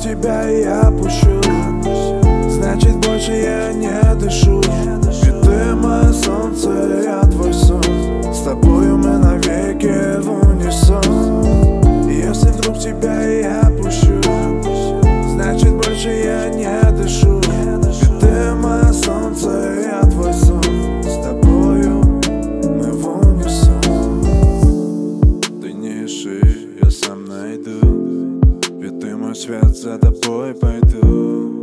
тебя я пущу, значит больше я не дышу. Ведь ты мое солнце, я твой сон, с тобою мы навеки в унисон. Если вдруг тебя я пущу, значит больше я не дышу. Ведь ты мое солнце, я твой сон, с тобою мы в унисон. Ты не ищи, я сам найду, ведь ты мой свет, за тобой пойду.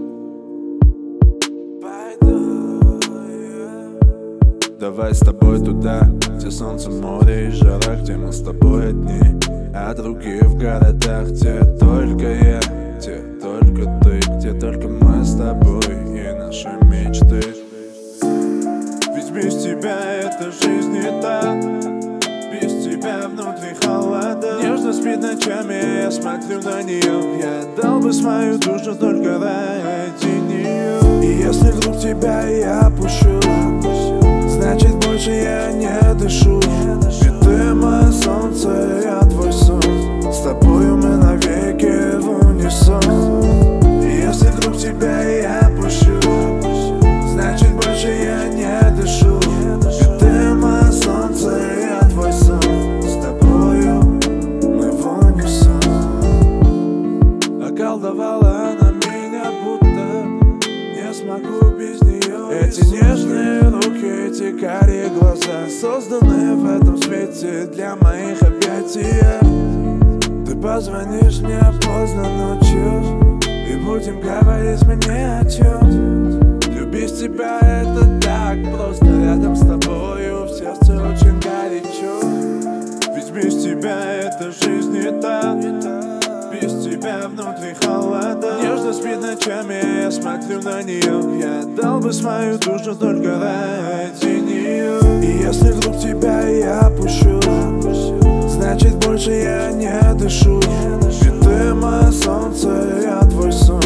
Давай с тобой туда, где солнце, море и жара, где мы с тобой одни, а другие в городах, где только я, где только ты, где только мы с тобой и наши мечты. Ведь без тебя эта жизнь не та, без тебя внутри холода. Нежно спит ночами, я смотрю на нее, я отдал бы свою душу только ради нее. И если вдруг тебя я пущу, значит больше я не дышу. Ведь ты мое солнце, я твой сон, с тобою мы навеки в унисон. И если вдруг тебя я пущу, значит больше я не дышу. Ведь ты мое солнце, я твой сон, с тобою мы в унисон. Околдовала она меня, будто не смогу без нее. Эти нежные руки, эти карие глаза, созданы в этом свете для моих объятий. Ты позвонишь мне поздно ночью и будем говорить мне о чем. Любить тебя это так просто, рядом с тобою в сердце очень горячо. Ведь без тебя эта жизнь не та, без тебя внутри холода. Нежно спит ночами, я смотрю на нее, я отдал бы свою душу только ради нее. И если вдруг тебя я пущу, значит больше я не дышу. Ведь ты мое солнце, я твой сон,